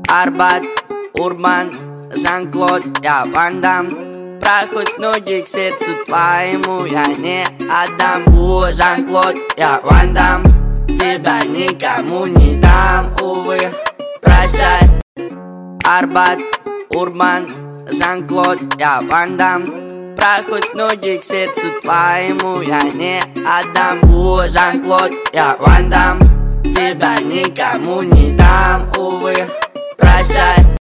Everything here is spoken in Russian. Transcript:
Арбат, Урбан, Жан-Клод, я Ван Дам. Проходят ноги к сердцу твоему, я не отдам. О, Жан-Клод, я Ван Дам. Тебя никому не дам, увы, прощай. Арбат, Урбан, Жан-Клод, я Ван Дам. Проходят ноги к сердцу твоему, я не отдам. О, Жан-Клод, я Ван Дам. Тебя никому не дам, увы, прощай.